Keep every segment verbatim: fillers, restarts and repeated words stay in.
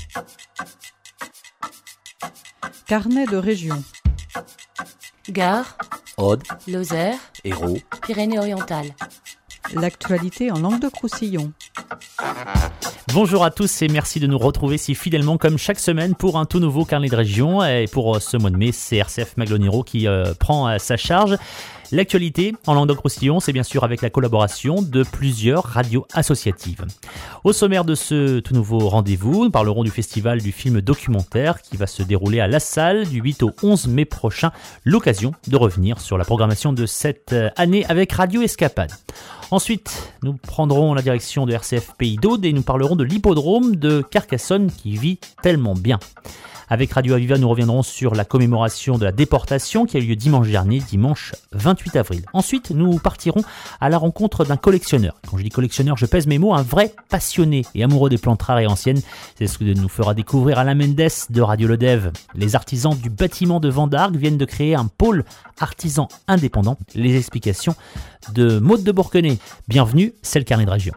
Carnet de région. Gard, Aude, Lozère, Hérault, Pyrénées-Orientales. L'actualité en Languedoc-Roussillon. Bonjour à tous et merci de nous retrouver si fidèlement comme chaque semaine pour un tout nouveau carnet de région. Et pour ce mois de mai, c'est R C F Maglone-Hérault qui euh, prend euh, sa charge. L'actualité en Languedoc-Roussillon, c'est bien sûr avec la collaboration de plusieurs radios associatives. Au sommaire de ce tout nouveau rendez-vous, nous parlerons du festival du film documentaire qui va se dérouler à La Salle du huit au onze mai prochain. L'occasion de revenir sur la programmation de cette année avec Radio Escapade. Ensuite, nous prendrons la direction de R C F Pays d'Aude et nous parlerons de l'hippodrome de Carcassonne qui vit tellement bien. Avec Radio Aviva, nous reviendrons sur la commémoration de la déportation qui a eu lieu dimanche dernier, dimanche vingt-huit avril. Ensuite, nous partirons à la rencontre d'un collectionneur. Quand je dis collectionneur, je pèse mes mots, un vrai passionné et amoureux des plantes rares et anciennes. C'est ce que nous fera découvrir Alain Mendes de Radio Lodev. Les artisans du bâtiment de Vendargue viennent de créer un pôle artisan indépendant. Les explications de Maude de Bourquenay. Bienvenue, c'est le carnet de région.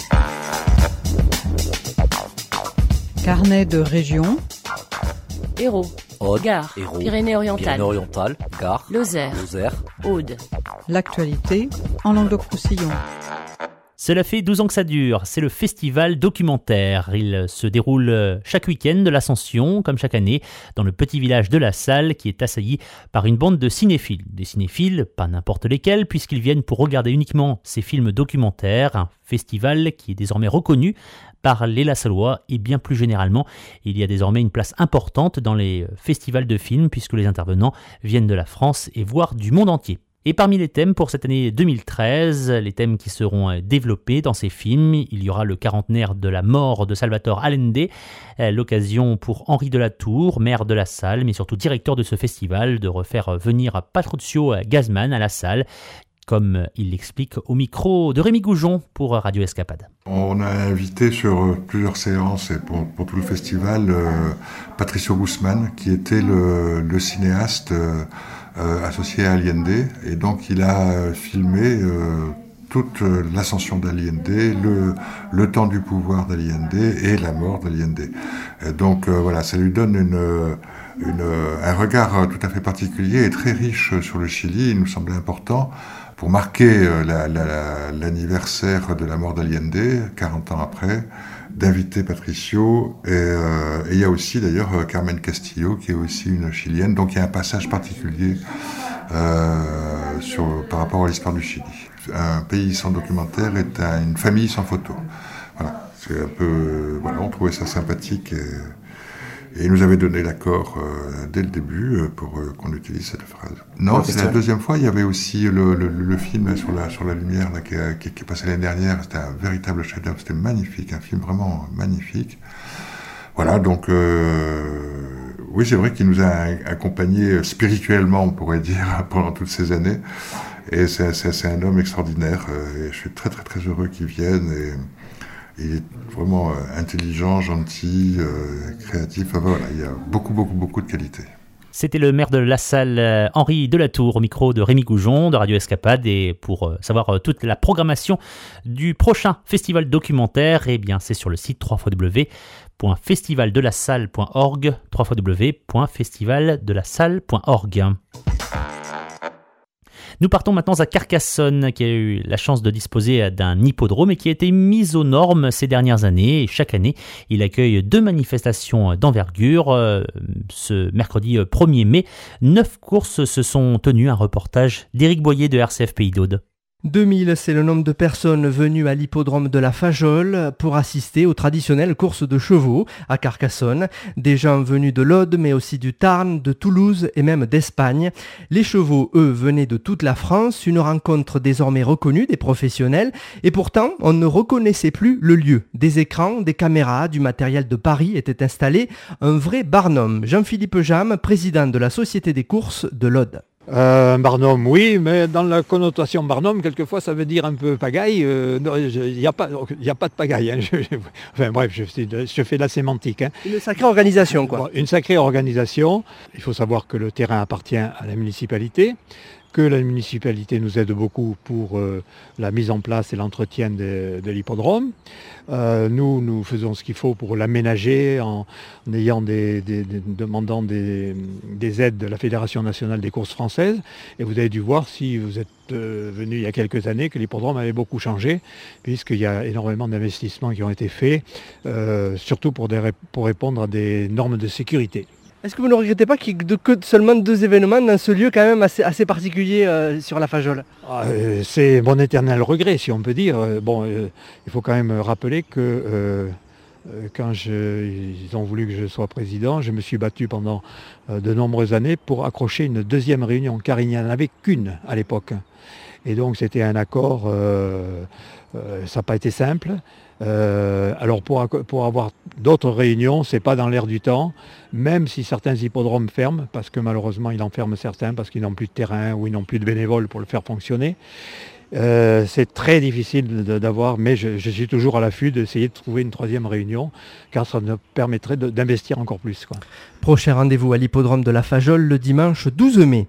Carnet de région. Hérault, Aude, Gard, Hérault, Pyrénées-Orientales, Pyrénées-Orientales, Gard, Lozère, Lozère, Aude. L'actualité en Languedoc-Roussillon. Cela fait douze ans que ça dure, c'est le festival documentaire. Il se déroule chaque week-end de l'Ascension, comme chaque année, dans le petit village de La Salle, qui est assailli par une bande de cinéphiles. Des cinéphiles, pas n'importe lesquels, puisqu'ils viennent pour regarder uniquement ces films documentaires, un festival qui est désormais reconnu par les Lassallois et bien plus généralement, il y a désormais une place importante dans les festivals de films, puisque les intervenants viennent de la France et voire du monde entier. Et parmi les thèmes pour cette année deux mille treize, les thèmes qui seront développés dans ces films, il y aura le quarantenaire de la mort de Salvatore Allende, l'occasion pour Henri Delatour, maire de La Salle, mais surtout directeur de ce festival, de refaire venir Patrizio Gazman à La Salle, comme il l'explique au micro de Rémi Goujon pour Radio Escapade. On a invité sur plusieurs séances et pour, pour tout le festival euh, Patrizio Guzman, qui était le, le cinéaste euh, euh, associé à Allende, et donc il a filmé euh, toute l'ascension d'Allende, le, le temps du pouvoir d'Allende et la mort d'Allende. Et donc euh, voilà, ça lui donne une, une, un regard tout à fait particulier et très riche sur le Chili. Il nous semblait important pour marquer la, la, l'anniversaire de la mort d'Allende, quarante ans après, d'inviter Patrizio. Et euh, il y a aussi d'ailleurs Carmen Castillo, qui est aussi une Chilienne. Donc il y a un passage particulier euh, sur, par rapport à l'histoire du Chili. Un pays sans documentaire est un, une famille sans photo. Voilà, c'est un peu, voilà, on trouvait ça sympathique et, et il nous avait donné l'accord euh, dès le début euh, pour euh, qu'on utilise cette phrase. Non, c'est la deuxième fois. Il y avait aussi le, le, le film sur la, sur la lumière là, qui, qui, qui est passé l'année dernière. C'était un véritable chef-d'œuvre. C'était magnifique, un film vraiment magnifique. Voilà, donc euh, oui, c'est vrai qu'il nous a accompagnés spirituellement, on pourrait dire, pendant toutes ces années. Et c'est, c'est, c'est un homme extraordinaire. Et je suis très très très heureux qu'il vienne. Et il est vraiment intelligent, gentil, euh, créatif. Enfin, voilà, il y a beaucoup, beaucoup, beaucoup de qualités. C'était le maire de La Salle, Henri Delatour, au micro de Rémi Goujon de Radio Escapade. Et pour savoir toute la programmation du prochain festival documentaire, eh bien, c'est sur le site w w w point festival de la salle point org, w w w point festival de la salle point org. Nous partons maintenant à Carcassonne, qui a eu la chance de disposer d'un hippodrome et qui a été mis aux normes ces dernières années. Et chaque année, il accueille deux manifestations d'envergure. Ce mercredi premier mai, neuf courses se sont tenues. Un reportage d'Éric Boyer de R C F Pays d'Aude. deux mille, c'est le nombre de personnes venues à l'hippodrome de la Fajole pour assister aux traditionnelles courses de chevaux à Carcassonne. Des gens venus de l'Aude, mais aussi du Tarn, de Toulouse et même d'Espagne. Les chevaux, eux, venaient de toute la France, une rencontre désormais reconnue des professionnels. Et pourtant, on ne reconnaissait plus le lieu. Des écrans, des caméras, du matériel de Paris étaient installés. Un vrai barnum. Jean-Philippe Jam, président de la Société des courses de l'Aude. Euh, un barnum, oui, mais dans la connotation barnum, quelquefois ça veut dire un peu pagaille. Il euh, n'y a, a pas de pagaille. Hein. Je, je, enfin bref, je, je fais de la sémantique. Hein. Une sacrée organisation, quoi. Bon, une sacrée organisation. Il faut savoir que le terrain appartient à la municipalité, que la municipalité nous aide beaucoup pour euh, la mise en place et l'entretien de, de l'hippodrome. Euh, nous, nous faisons ce qu'il faut pour l'aménager en, en ayant des, des, des demandant des, des aides de la Fédération nationale des courses françaises. Et vous avez dû voir, si vous êtes euh, venu il y a quelques années, que l'hippodrome avait beaucoup changé, puisqu'il y a énormément d'investissements qui ont été faits, euh, surtout pour, des, pour répondre à des normes de sécurité. Est-ce que vous ne regrettez pas qu'il n'y ait de, que seulement deux événements dans ce lieu quand même assez, assez particulier euh, sur la Fajole? ah, euh, C'est mon éternel regret, si on peut dire. Bon, euh, il faut quand même rappeler que euh, quand je, ils ont voulu que je sois président, je me suis battu pendant euh, de nombreuses années pour accrocher une deuxième réunion, car il n'y en avait qu'une à l'époque. Et donc c'était un accord, euh, euh, ça n'a pas été simple. Euh, alors pour, pour avoir d'autres réunions, c'est pas dans l'air du temps, même si certains hippodromes ferment, parce que malheureusement ils en ferment certains, parce qu'ils n'ont plus de terrain ou ils n'ont plus de bénévoles pour le faire fonctionner. Euh, c'est très difficile de, d'avoir, mais je, je suis toujours à l'affût d'essayer de trouver une troisième réunion, car ça nous permettrait de, d'investir encore plus, quoi. Prochain rendez-vous à l'hippodrome de la Fajole le dimanche douze mai.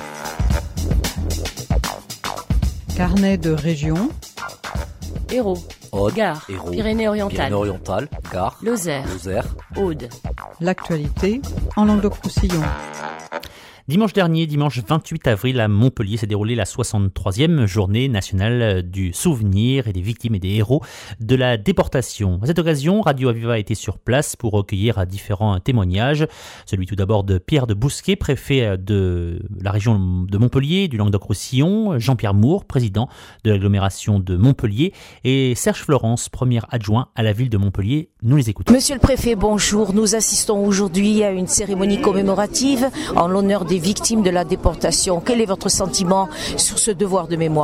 Carnet de région. Hérault, Aude, Gard, Hérault, Pyrénées-Orientales, Pyrénées-Orientales, Gard, Lozère, Lozère, Aude. L'actualité en Languedoc-Roussillon. Dimanche dernier, dimanche vingt-huit avril, à Montpellier, s'est déroulée la soixante-troisième journée nationale du souvenir et des victimes et des héros de la déportation. À cette occasion, Radio Aviva a été sur place pour recueillir différents témoignages. Celui tout d'abord de Pierre de Bousquet, préfet de la région de Montpellier, du Languedoc-Roussillon, Jean-Pierre Moore, président de l'agglomération de Montpellier, et Serge Florence, premier adjoint à la ville de Montpellier. Nous les écoutons. Monsieur le préfet, bonjour. Nous assistons aujourd'hui à une cérémonie commémorative en l'honneur des victimes de la déportation. Quel est votre sentiment sur ce devoir de mémoire ?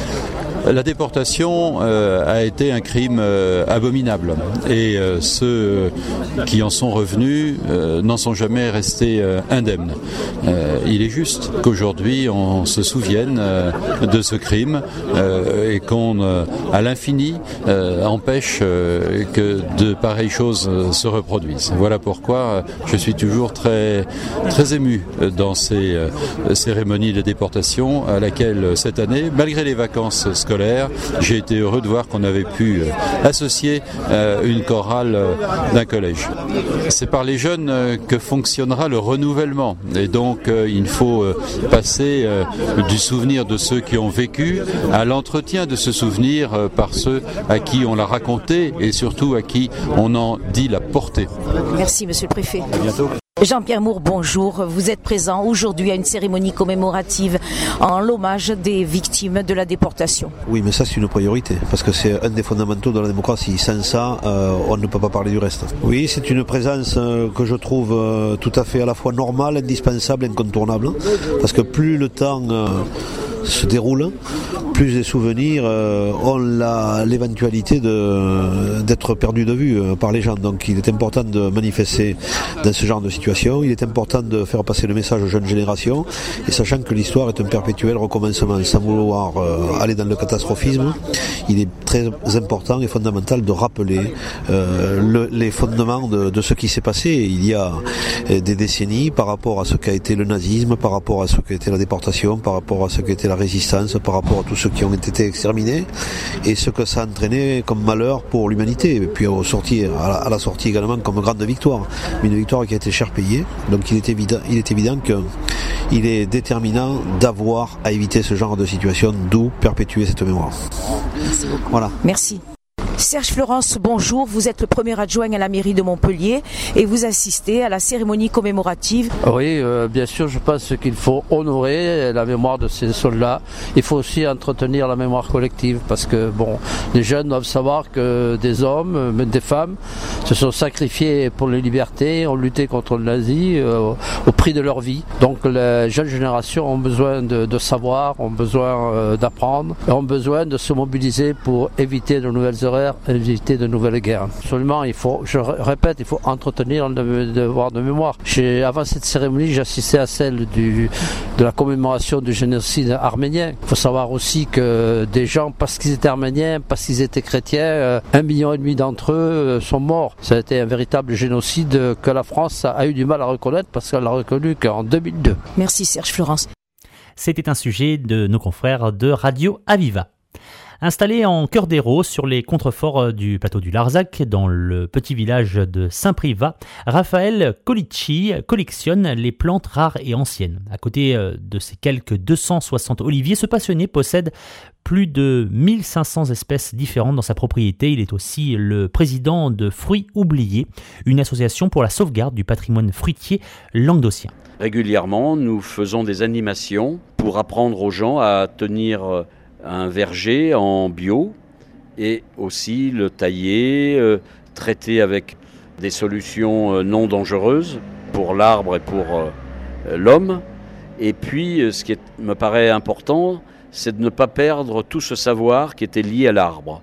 La déportation euh, a été un crime euh, abominable et euh, ceux qui en sont revenus euh, n'en sont jamais restés euh, indemnes. Euh, il est juste qu'aujourd'hui on se souvienne euh, de ce crime euh, et qu'on, euh, à l'infini, euh, empêche euh, que de pareilles choses euh, se reproduisent. Voilà pourquoi euh, je suis toujours très, très ému dans ces euh, cérémonies de déportation à laquelle euh, cette année, malgré les vacances scolaires, j'ai été heureux de voir qu'on avait pu euh, associer euh, une chorale euh, d'un collège. C'est par les jeunes euh, que fonctionnera le renouvellement et donc euh, il faut euh, passer euh, du souvenir de ceux qui ont vécu à l'entretien de ce souvenir euh, par ceux à qui on l'a raconté et surtout à qui on en dit la portée. Merci monsieur le préfet. À bientôt. Jean-Pierre Moore, bonjour. Vous êtes présent aujourd'hui à une cérémonie commémorative en l'hommage des victimes de la déportation. Oui, mais ça c'est une priorité, parce que c'est un des fondamentaux de la démocratie. Sans ça, euh, on ne peut pas parler du reste. Oui, c'est une présence euh, que je trouve euh, tout à fait à la fois normale, indispensable, incontournable, parce que plus le temps euh, se déroule, plus les souvenirs euh, ont la, l'éventualité de, d'être perdus de vue euh, par les gens. Donc il est important de manifester dans ce genre de situation, il est important de faire passer le message aux jeunes générations, et sachant que l'histoire est un perpétuel recommencement, sans vouloir euh, aller dans le catastrophisme, il est très important et fondamental de rappeler euh, le, les fondements de, de ce qui s'est passé il y a euh, des décennies par rapport à ce qu'a été le nazisme, par rapport à ce qu'a été la déportation, par rapport à ce qu'a été la résistance, par rapport à tous ceux qui ont été exterminés et ce que ça a entraîné comme malheur pour l'humanité, et puis au sorti, à, la, à la sortie également comme grande victoire, une victoire qui a été cher payée. Donc il est évident, il est évident qu'il est déterminant d'avoir à éviter ce genre de situation, d'où perpétuer cette mémoire. Merci beaucoup. Voilà. Merci. Serge Florence, bonjour. Vous êtes le premier adjoint à la mairie de Montpellier et vous assistez à la cérémonie commémorative. Oui, euh, bien sûr, je pense qu'il faut honorer la mémoire de ces soldats. Il faut aussi entretenir la mémoire collective parce que, bon, les jeunes doivent savoir que des hommes, même des femmes, se sont sacrifiés pour les libertés, ont lutté contre le nazi euh, au prix de leur vie. Donc les jeunes générations ont besoin de, de savoir, ont besoin euh, d'apprendre, ont besoin de se mobiliser pour éviter de nouvelles erreurs, éviter de nouvelles guerres. Absolument, il faut, je répète, il faut entretenir le devoir de mémoire. J'ai, avant cette cérémonie, j'assistais à celle du, de la commémoration du génocide arménien. Il faut savoir aussi que des gens, parce qu'ils étaient arméniens, parce qu'ils étaient chrétiens, euh, un million et demi d'entre eux euh, sont morts. Ça a été un véritable génocide que la France a, a eu du mal à reconnaître parce qu'elle l'a reconnu qu'en deux mille deux. Merci Serge Florence. C'était un sujet de nos confrères de Radio Aviva. Installé en cœur d'Hérault, sur les contreforts du plateau du Larzac, dans le petit village de Saint-Privat, Raphaël Colicci collectionne les plantes rares et anciennes. À côté de ses quelques deux cent soixante oliviers, ce passionné possède plus de mille cinq cents espèces différentes dans sa propriété. Il est aussi le président de Fruits Oubliés, une association pour la sauvegarde du patrimoine fruitier languedocien. Régulièrement, nous faisons des animations pour apprendre aux gens à tenir un verger en bio et aussi le tailler, euh, traiter avec des solutions euh, non dangereuses pour l'arbre et pour euh, l'homme. Et puis, euh, ce qui est, me paraît important, c'est de ne pas perdre tout ce savoir qui était lié à l'arbre.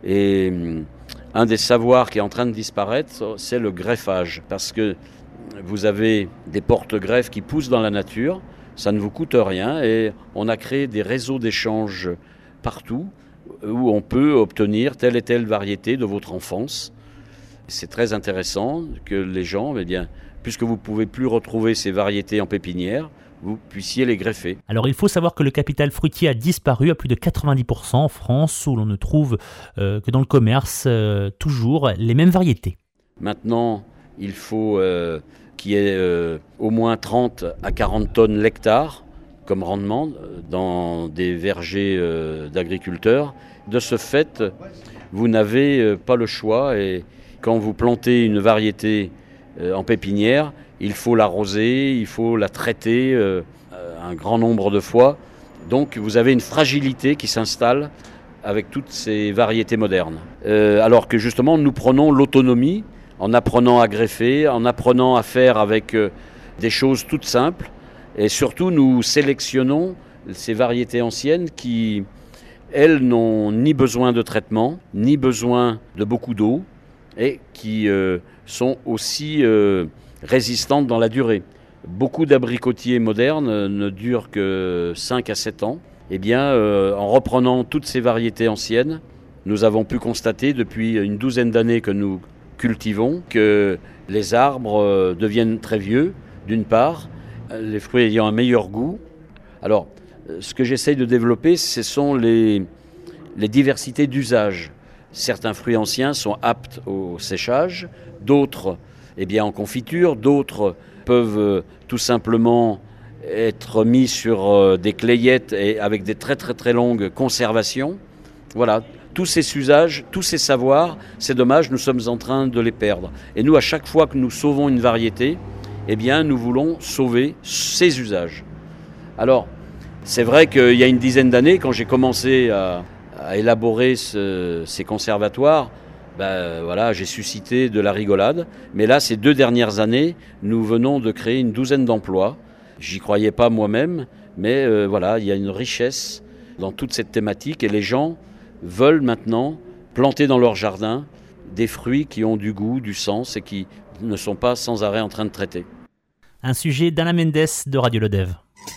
Et euh, un des savoirs qui est en train de disparaître, c'est le greffage. Parce que vous avez des porte-greffes qui poussent dans la nature, ça ne vous coûte rien et on a créé des réseaux d'échanges partout où on peut obtenir telle et telle variété de votre enfance. C'est très intéressant que les gens, eh bien, puisque vous ne pouvez plus retrouver ces variétés en pépinière, vous puissiez les greffer. Alors il faut savoir que le capital fruitier a disparu à plus de quatre-vingt-dix pour cent en France, où l'on ne trouve euh, que dans le commerce euh, toujours les mêmes variétés. Maintenant, il faut euh, qu'il y ait euh, au moins trente à quarante tonnes l'hectare comme rendement dans des vergers euh, d'agriculteurs. De ce fait, vous n'avez euh, pas le choix et quand vous plantez une variété euh, en pépinière, il faut l'arroser, il faut la traiter euh, un grand nombre de fois. Donc vous avez une fragilité qui s'installe avec toutes ces variétés modernes. Euh, alors que justement nous prenons l'autonomie en apprenant à greffer, en apprenant à faire avec euh, des choses toutes simples. Et surtout, nous sélectionnons ces variétés anciennes qui, elles, n'ont ni besoin de traitement, ni besoin de beaucoup d'eau, et qui euh, sont aussi euh, résistantes dans la durée. Beaucoup d'abricotiers modernes ne durent que cinq à sept ans. Eh bien, euh, en reprenant toutes ces variétés anciennes, nous avons pu constater depuis une douzaine d'années que nous cultivons que les arbres euh, deviennent très vieux, d'une part, les fruits ayant un meilleur goût. Alors, ce que j'essaye de développer, ce sont les, les diversités d'usage. Certains fruits anciens sont aptes au séchage, d'autres eh bien, en confiture, d'autres peuvent euh, tout simplement être mis sur euh, des clayettes et avec des très très très longues conservations. Voilà, tous ces usages, tous ces savoirs, c'est dommage, nous sommes en train de les perdre. Et nous, à chaque fois que nous sauvons une variété, eh bien, nous voulons sauver ces usages. Alors, c'est vrai qu'il y a une dizaine d'années, quand j'ai commencé à, à élaborer ce, ces conservatoires, ben, voilà, j'ai suscité de la rigolade. Mais là, ces deux dernières années, nous venons de créer une douzaine d'emplois. J'y croyais pas moi-même, mais euh, voilà, il y a une richesse dans toute cette thématique et les gens veulent maintenant planter dans leur jardin des fruits qui ont du goût, du sens et qui ne sont pas sans arrêt en train de traiter. Un sujet d'Alain Mendes de Radio Lodève.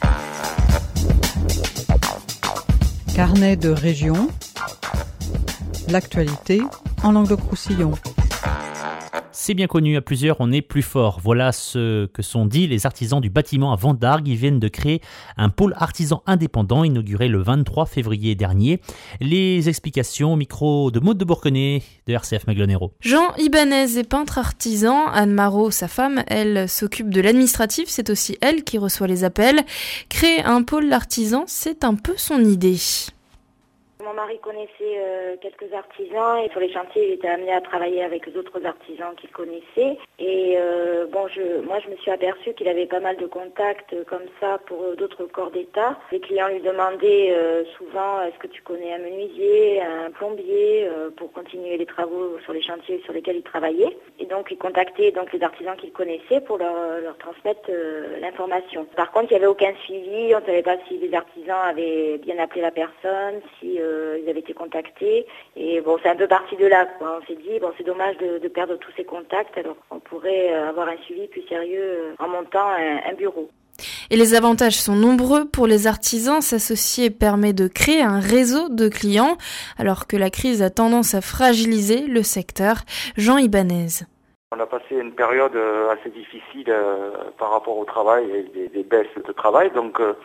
Carnet de région, l'actualité en Languedoc-Roussillon. C'est bien connu, à plusieurs on est plus fort. Voilà ce que sont dit les artisans du bâtiment à Vendargues. Ils viennent de créer un pôle artisan indépendant inauguré le vingt-trois février dernier. Les explications au micro de Maud de Bourquenay de R C F Maglone-Hérault. Jean Ibanez est peintre artisan. Anne Marot, sa femme, elle s'occupe de l'administratif. C'est aussi elle qui reçoit les appels. Créer un pôle artisan, c'est un peu son idée. Mon mari connaissait euh, quelques artisans et sur les chantiers, il était amené à travailler avec d'autres artisans qu'il connaissait. Et euh, bon, je, moi, je me suis aperçue qu'il avait pas mal de contacts euh, comme ça pour euh, d'autres corps d'État. Les clients lui demandaient euh, souvent, est-ce que tu connais un menuisier, un plombier, euh, pour continuer les travaux sur les chantiers sur lesquels il travaillait. Et donc, il contactait donc les artisans qu'il connaissait pour leur, leur transmettre euh, l'information. Par contre, il n'y avait aucun suivi. On ne savait pas si les artisans avaient bien appelé la personne, si euh, ils avaient été contactés. Et bon, c'est un peu parti de là, quoi. On s'est dit, bon, c'est dommage de, de perdre tous ces contacts. Alors, on pourrait avoir un suivi plus sérieux en montant un, un bureau. Et les avantages sont nombreux pour les artisans. S'associer permet de créer un réseau de clients, alors que la crise a tendance à fragiliser le secteur. Jean Ibanez. On a passé une période assez difficile par rapport au travail et des, des baisses de travail. Donc,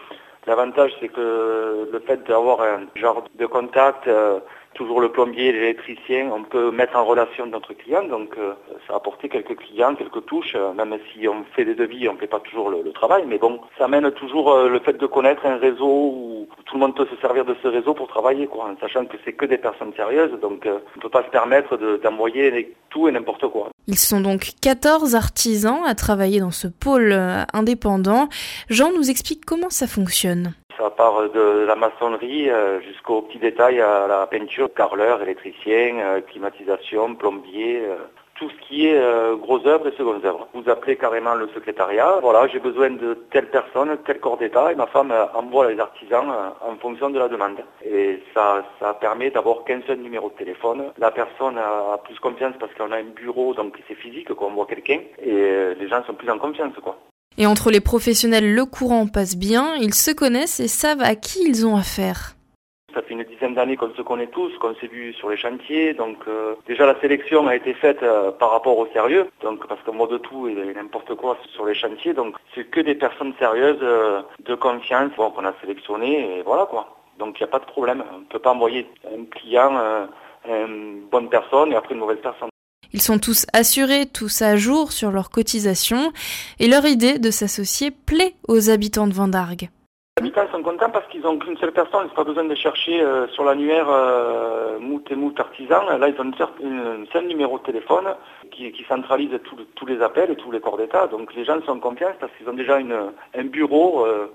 L'avantage, c'est que le fait d'avoir un genre de contact, euh, toujours le plombier, l'électricien, on peut mettre en relation notre client. Donc euh, ça a apporté quelques clients, quelques touches, euh, même si on fait des devis, on ne fait pas toujours le, le travail. Mais bon, ça amène toujours euh, le fait de connaître un réseau où tout le monde peut se servir de ce réseau pour travailler, quoi, en sachant que c'est que des personnes sérieuses. Donc euh, on ne peut pas se permettre de, d'envoyer tout et n'importe quoi. Ils sont donc quatorze artisans à travailler dans ce pôle euh, indépendant. Jean nous explique comment ça fonctionne. Ça part de la maçonnerie euh, jusqu'aux petits détails à la peinture, carreleur, électricien, euh, climatisation, plombier, euh, tout ce qui est euh, gros œuvres et secondes œuvres. Vous appelez carrément le secrétariat, voilà, j'ai besoin de telle personne, tel corps d'état, et ma femme euh, envoie les artisans euh, en fonction de la demande. Et ça, ça permet d'avoir qu'un seul numéro de téléphone. La personne a plus confiance parce qu'on a un bureau, donc c'est physique, quoi, on voit quelqu'un, et euh, les gens sont plus en confiance, quoi. Et entre les professionnels, le courant passe bien, ils se connaissent et savent à qui ils ont affaire. Ça fait une dizaine d'années qu'on se connaît tous, qu'on s'est vu sur les chantiers. Donc euh, déjà la sélection a été faite euh, par rapport au sérieux, donc parce qu'on voit de tout et n'importe quoi sur les chantiers. Donc c'est que des personnes sérieuses, euh, de confiance, bon, qu'on a sélectionnées et voilà quoi. Donc il n'y a pas de problème. On ne peut pas envoyer un client, euh, une bonne personne et après une mauvaise personne. Ils sont tous assurés, tous à jour sur leur cotisation et leur idée de s'associer plaît aux habitants de Vendargues. Les habitants sont contents parce qu'ils n'ont qu'une seule personne, ils n'ont pas besoin de chercher euh, sur l'annuaire euh, moult et moult artisans. Là, ils ont un seul numéro de téléphone qui, qui centralise tout, tous les appels et tous les corps d'état. Donc les gens sont confiants parce qu'ils ont déjà une, un bureau, euh,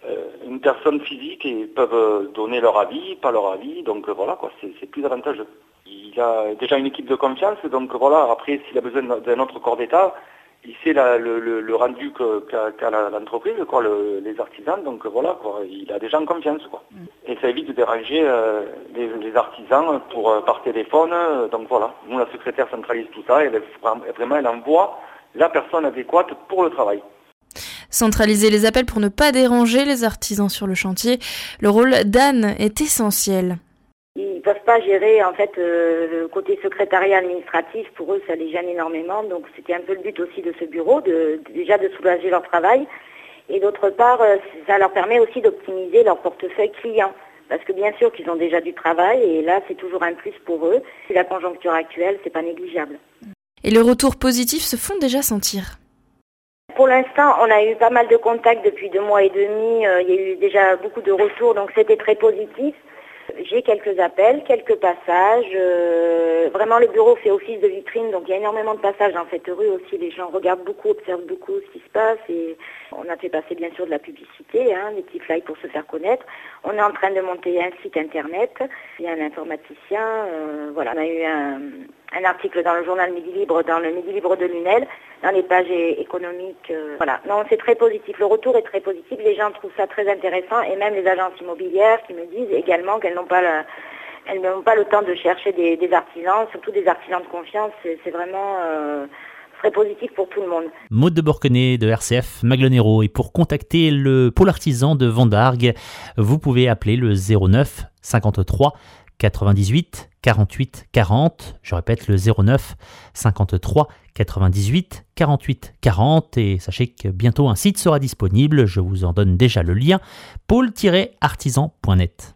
une personne physique et peuvent donner leur avis, pas leur avis. Donc voilà, quoi, c'est, c'est plus avantageux. Il a déjà une équipe de confiance, donc voilà, après s'il a besoin d'un autre corps d'état, il sait la, le, le, le rendu que, qu'a, qu'a l'entreprise, quoi, le, les artisans, donc voilà, quoi, il a déjà en confiance, quoi. Et ça évite de déranger euh, les, les artisans pour, euh, par téléphone, euh, donc voilà. Nous, la secrétaire centralise tout ça, et elle, vraiment elle envoie la personne adéquate pour le travail. Centraliser les appels pour ne pas déranger les artisans sur le chantier, le rôle d'Anne est essentiel. Ils ne peuvent pas gérer en fait euh, le côté secrétariat administratif, pour eux ça les gêne énormément, donc c'était un peu le but aussi de ce bureau, de, de déjà de soulager leur travail, et d'autre part euh, ça leur permet aussi d'optimiser leur portefeuille client, parce que bien sûr qu'ils ont déjà du travail, et là c'est toujours un plus pour eux, c'est la conjoncture actuelle, c'est pas négligeable. Et les retours positifs se font déjà sentir. Pour l'instant, on a eu pas mal de contacts depuis deux mois et demi, euh, il y a eu déjà beaucoup de retours, donc c'était très positif. J'ai quelques appels, quelques passages. Euh, vraiment, le bureau fait office de vitrine, donc il y a énormément de passages dans cette rue aussi. Les gens regardent beaucoup, observent beaucoup ce qui se passe. Et on a fait passer bien sûr de la publicité, hein, des petits flyers pour se faire connaître. On est en train de monter un site internet. Il y a un informaticien. Euh, voilà, on a eu un, un article dans le journal Midi Libre, dans le Midi Libre de Lunel, dans les pages économiques. Euh, voilà, non, c'est très positif. Le retour est très positif. Les gens trouvent ça très intéressant, et même les agences immobilières qui me disent également qu'elles n'ont pas le, elles n'ont pas le temps de chercher des, des artisans, surtout des artisans de confiance. C'est, c'est vraiment euh, très positif pour tout le monde. Maud de Borquenay de R C F Maglonero. Et pour contacter le pôle artisan de Vendargues, vous pouvez appeler le zéro neuf cinquante-trois quatre-vingt-dix-huit quarante-huit quarante. Je répète, le zéro neuf cinquante-trois quatre-vingt-dix-huit quarante-huit quarante. Et sachez que bientôt un site sera disponible. Je vous en donne déjà le lien, pôle tiret artisan point net.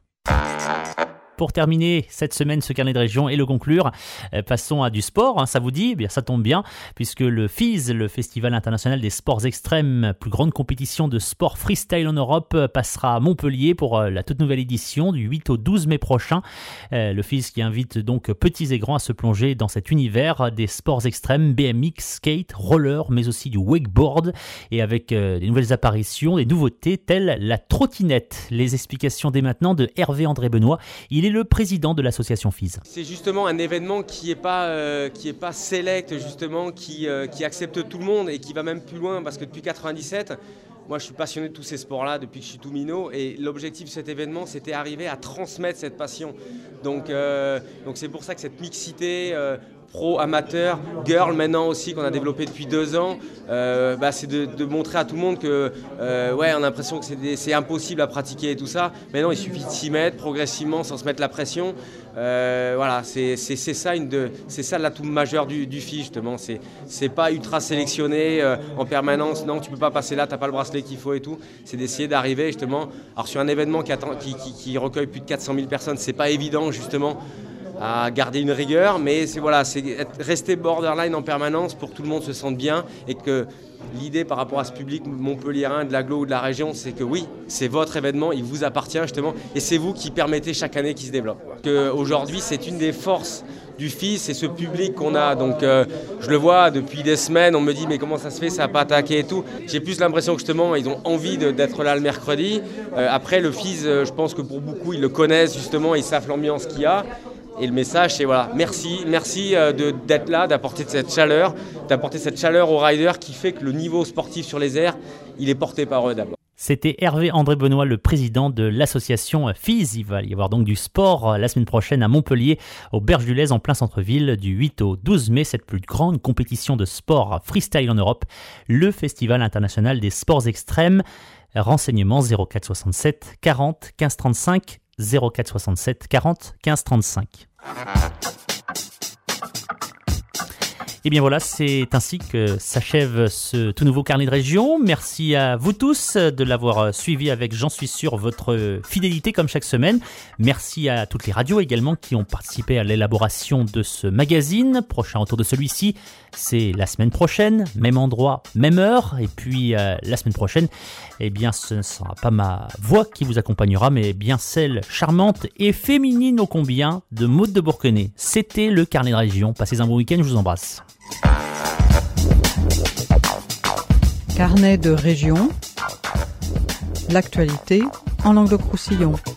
Pour terminer cette semaine ce carnet de région et le conclure, euh, passons à du sport, hein, ça vous dit? Eh bien, ça tombe bien, puisque le F I S, le Festival international des sports extrêmes, plus grande compétition de sport freestyle en Europe, passera à Montpellier pour euh, la toute nouvelle édition du huit au douze mai prochain. Euh, le F I S qui invite donc petits et grands à se plonger dans cet univers des sports extrêmes, B M X, skate, roller, mais aussi du wakeboard, et avec euh, des nouvelles apparitions, des nouveautés telles la trottinette. Les explications dès maintenant de Hervé André Benoît. Il est le président de l'association F I S. C'est justement un événement qui n'est pas, euh, qui est pas select, justement, qui, euh, qui accepte tout le monde et qui va même plus loin, parce que depuis quatre-vingt-dix-sept, moi je suis passionné de tous ces sports-là depuis que je suis tout minot, et l'objectif de cet événement c'était arriver à transmettre cette passion. Donc, euh, donc c'est pour ça que cette mixité, euh, pro, amateur, girl maintenant aussi qu'on a développé depuis deux ans. Euh, bah, c'est de, de montrer à tout le monde que euh, ouais, on a l'impression que c'est, des, c'est impossible à pratiquer et tout ça. Mais non, il suffit de s'y mettre progressivement sans se mettre la pression. Euh, voilà, c'est, c'est, c'est ça une de, c'est ça l'atout majeur du, du F I justement. C'est, c'est pas ultra sélectionné euh, en permanence. Non, tu peux pas passer là, t'as pas le bracelet qu'il faut et tout. C'est d'essayer d'arriver justement. Alors sur un événement qui, attend, qui, qui, qui recueille plus de quatre cent mille personnes, c'est pas évident justement à garder une rigueur, mais c'est voilà, c'est être, rester borderline en permanence pour que tout le monde se sente bien et que l'idée par rapport à ce public montpelliérain, de l'agglo ou de la région, c'est que oui, c'est votre événement, il vous appartient justement, et c'est vous qui permettez chaque année qu'il se développe. Que aujourd'hui, c'est une des forces du F I, c'est ce public qu'on a. Donc euh, je le vois depuis des semaines, on me dit mais comment ça se fait, ça n'a pas attaqué et tout. J'ai plus l'impression que justement ils ont envie de, d'être là le mercredi. Euh, après le F I S, euh, je pense que pour beaucoup ils le connaissent justement, ils savent l'ambiance qu'il y a. Et le message, c'est voilà, merci, merci de, d'être là, d'apporter cette chaleur, d'apporter cette chaleur aux riders qui fait que le niveau sportif sur les airs, il est porté par eux d'abord. C'était Hervé André Benoît, le président de l'association F I S. Il va y avoir donc du sport la semaine prochaine à Montpellier, au Berge du Lez, en plein centre-ville, du huit au douze mai, cette plus grande compétition de sport freestyle en Europe, le Festival international des sports extrêmes. Renseignements zéro quatre soixante-sept quarante quinze trente-cinq, zéro quatre soixante-sept quarante quinze trente-cinq. Et bien voilà, c'est ainsi que s'achève ce tout nouveau carnet de région. Merci à vous tous de l'avoir suivi avec, j'en suis sûr, votre fidélité comme chaque semaine. Merci à toutes les radios également qui ont participé à l'élaboration de ce magazine. Prochain retour de celui-ci, c'est la semaine prochaine, même endroit, même heure. Et puis euh, la semaine prochaine, eh bien ce ne sera pas ma voix qui vous accompagnera, mais bien celle charmante et féminine ô combien de Maude de Bourquenay. C'était le carnet de région. Passez un bon week-end, je vous embrasse. Carnet de région, l'actualité en Languedoc-Roussillon.